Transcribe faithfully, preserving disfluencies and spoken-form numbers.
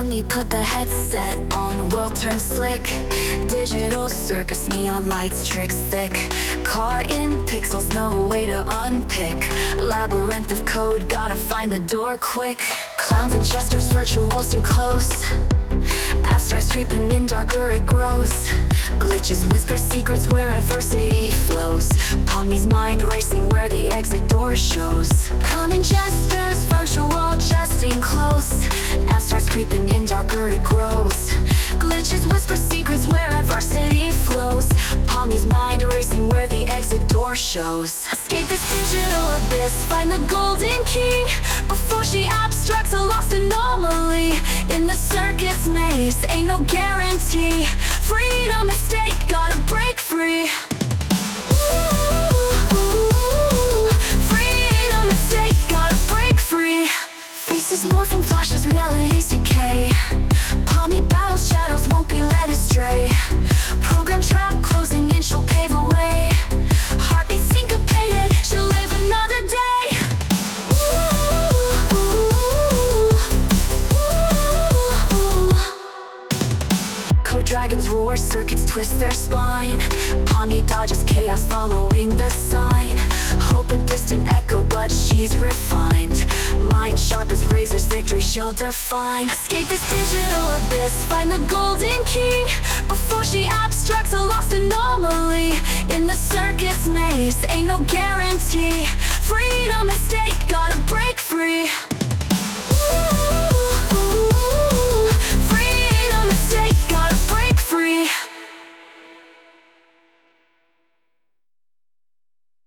me put the headset on, world turns slick. Digital circus, neon lights, tricks thick. Caught in pixels, no way to unpick. Labyrinth of code, gotta find the door quick. Clowns and jesters, virtuals too close. Abstracts creeping in, darker it grows. Glitches whisper secrets where adversity flows. Pommy's mind racing where the exit door shows. Common jesters, virtual jesting close. Abstracts creeping in, darker it grows. Glitches whisper secrets where adversity flows. Pommy's mind racing where the exit door shows. Escape this digital abyss, find the golden key before she abstracts a lost anomaly. In the circus maze, ain't no guarantee. Freedom at stake, gotta break free. Freedom at stake, gotta break free. Faces morph from flashes, realities decay. Pommy battles, shadows won't be led astray. Program trap closing in, she'll pave a way. Heartbeat syncopated, she'll live another day. Code dragons roar, circuits twist their spine. Pommy dodges chaos, following the sign. Hope a distant echo, but she's refined. Mind sharp as razors, victory she'll define. Escape this digital abyss, find the golden key before she abstracts a lost anomaly. In the circus maze, ain't no guarantee. Freedom at stake, gotta break free.